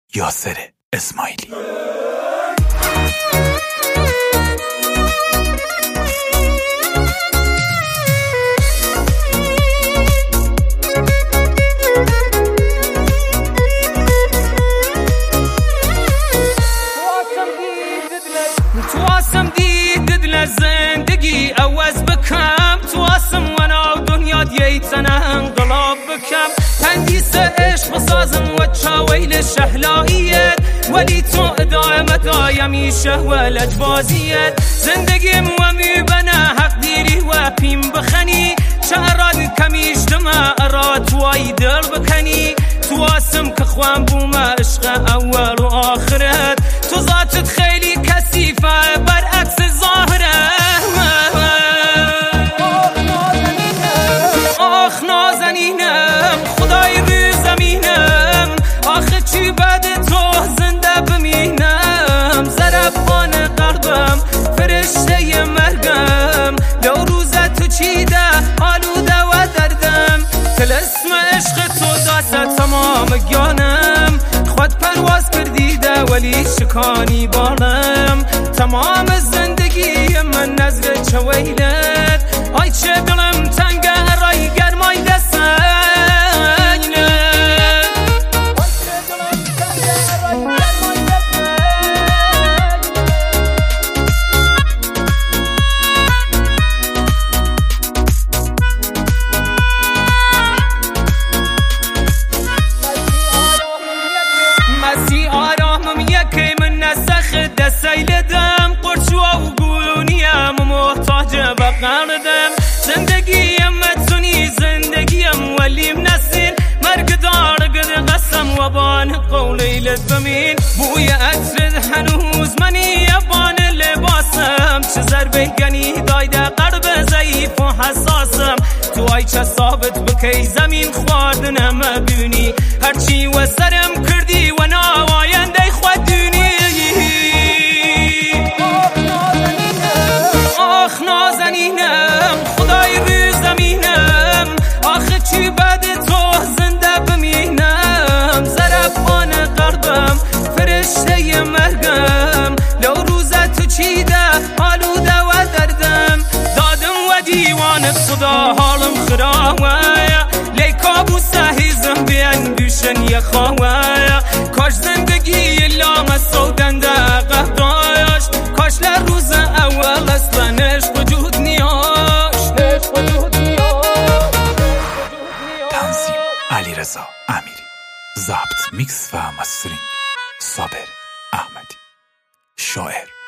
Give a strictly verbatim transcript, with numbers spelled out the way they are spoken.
یاسر اسماعیلی. تواسم دیدد لزندگی عوض بکم، تواسم وانا دنیا دیتنا انقلاب بکم، تندیس عشق بسازم و چاویل شهلاییت، ولی تو ادامه دایمیشه و لجبازیت، زندگیم و میبنه حق دیری و پیم بخنی، شهران کمیش دما ارات وای دل بکنی، تواسم که خوان بوم عشق اول و آخرت، تو ذاتت خیلی کثیفه برعکس ظاهره، آخ نازنینم خدای روی زمینم، آخه چی بعد تو زنده بمینم، ضربان قلبم فرشته مرگم، لو روزه تو چیده آلوده و دردم، تلسم عشق تو داسته تمام گیانم، خود پرواز کردیده ولی شکانی بالم، تمام زندگی من نظر چویلت، آی چه دلم تنگه رای گرمای دستینه، مسی آرامم یکی من نسخ دستیل دم، قرچوا و گولونیم و محتاج بقردم، زندگیم متونی زندگیم ولیم نسین، مرگ دار قد قسم و بان قولیلت بمین، بوی عطرت هنوز منی ابان لباسم، چه ضربه گنی دایده قلب ضعیف و حساسم، تو ای چه ثابت بکی زمین خواردنم ببینی، هرچی و سرم کردی و ناواینده خود دونی، آخ نازنینم خدای روی زمینم، آخه چی بعد تو زنده بمینم، ضربان قلبم فرشته مرگم، لو روزه تو چیده آلوده و دردم، دادم و دیوان خدا حالم خراوه، لی کابوس هیزم بیان دوشن یخواه، کاش زندگی لام سودنده قهداش، کاش لروز اول اصلا عشق وجود نیاش، عشق وجود نیاش. تنظیم علیرضا امیری، ضبط میکس و مسترینگ صابر احمدی، شاعر